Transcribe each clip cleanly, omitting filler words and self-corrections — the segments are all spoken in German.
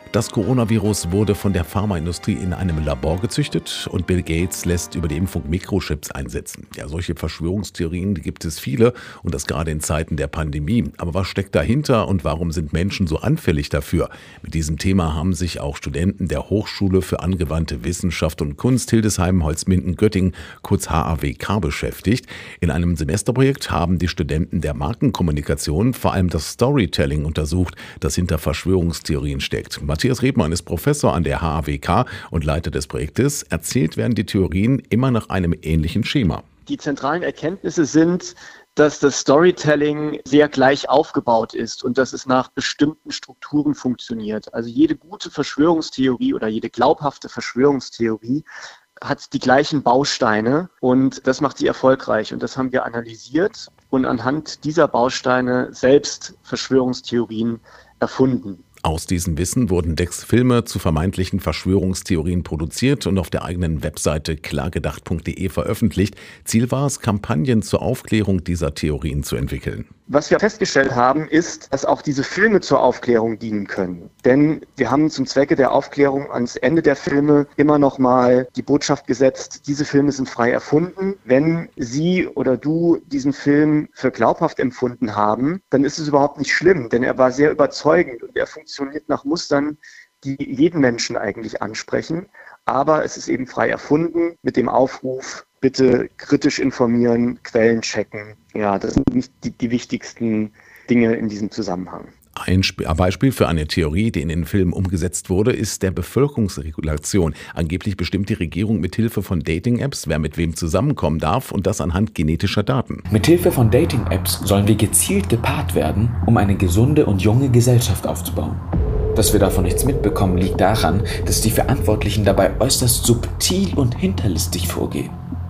Das Coronavirus wurde von der Pharmaindustrie in einem Labor gezüchtet und Bill Gates lässt über die Impfung Mikrochips einsetzen. Ja, solche Verschwörungstheorien, die gibt es viele und das gerade in Zeiten der Pandemie. Aber was steckt dahinter und warum sind Menschen so anfällig dafür? Mit diesem Thema haben sich auch Studenten der Hochschule für angewandte Wissenschaft und Kunst Hildesheim-Holzminden-Göttingen, kurz HAWK, beschäftigt. In einem Semesterprojekt haben die Studenten der Markenkommunikation vor allem das Storytelling untersucht, das hinter Verschwörungstheorien steckt. Matthias Rebmann ist Professor an der HAWK und Leiter des Projektes. Erzählt werden die Theorien immer nach einem ähnlichen Schema. Die zentralen Erkenntnisse sind, dass das Storytelling sehr gleich aufgebaut ist und dass es nach bestimmten Strukturen funktioniert. Also jede gute Verschwörungstheorie oder jede glaubhafte Verschwörungstheorie hat die gleichen Bausteine und das macht sie erfolgreich. Und das haben wir analysiert und anhand dieser Bausteine selbst Verschwörungstheorien erfunden. Aus diesem Wissen wurden 6 Filme zu vermeintlichen Verschwörungstheorien produziert und auf der eigenen Webseite klargedacht.de veröffentlicht. Ziel war es, Kampagnen zur Aufklärung dieser Theorien zu entwickeln. Was wir festgestellt haben, ist, dass auch diese Filme zur Aufklärung dienen können. Denn wir haben zum Zwecke der Aufklärung ans Ende der Filme immer noch mal die Botschaft gesetzt, diese Filme sind frei erfunden. Wenn Sie oder du diesen Film für glaubhaft empfunden haben, dann ist es überhaupt nicht schlimm, denn er war sehr überzeugend und er funktioniert nach Mustern, die jeden Menschen eigentlich ansprechen. Aber es ist eben frei erfunden mit dem Aufruf, bitte kritisch informieren, Quellen checken. Ja, das sind nicht die wichtigsten Dinge in diesem Zusammenhang. Ein Beispiel für eine Theorie, die in den Filmen umgesetzt wurde, ist der Bevölkerungsregulation. Angeblich bestimmt die Regierung mithilfe von Dating-Apps, wer mit wem zusammenkommen darf und das anhand genetischer Daten. Mithilfe von Dating-Apps sollen wir gezielt gepaart werden, um eine gesunde und junge Gesellschaft aufzubauen. Dass wir davon nichts mitbekommen, liegt daran, dass die Verantwortlichen dabei äußerst subtil und hinterlistig vorgehen.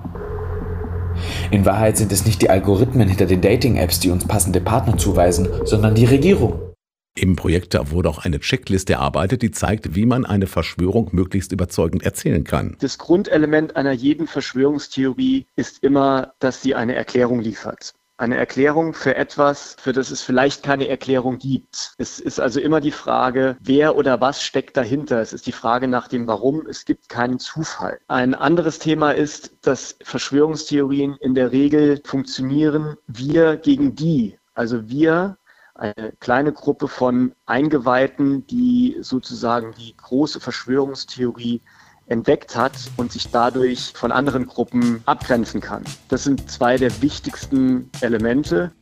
In Wahrheit sind es nicht die Algorithmen hinter den Dating-Apps, die uns passende Partner zuweisen, sondern die Regierung. Im Projekt wurde auch eine Checkliste erarbeitet, die zeigt, wie man eine Verschwörung möglichst überzeugend erzählen kann. Das Grundelement einer jeden Verschwörungstheorie ist immer, dass sie eine Erklärung liefert. Eine Erklärung für etwas, für das es vielleicht keine Erklärung gibt. Es ist also immer die Frage, wer oder was steckt dahinter. Es ist die Frage nach dem Warum. Es gibt keinen Zufall. Ein anderes Thema ist, dass Verschwörungstheorien in der Regel funktionieren wir gegen die. Also wir, eine kleine Gruppe von Eingeweihten, die sozusagen die große Verschwörungstheorie entdeckt hat und sich dadurch von anderen Gruppen abgrenzen kann. Das sind 2 der wichtigsten Elemente.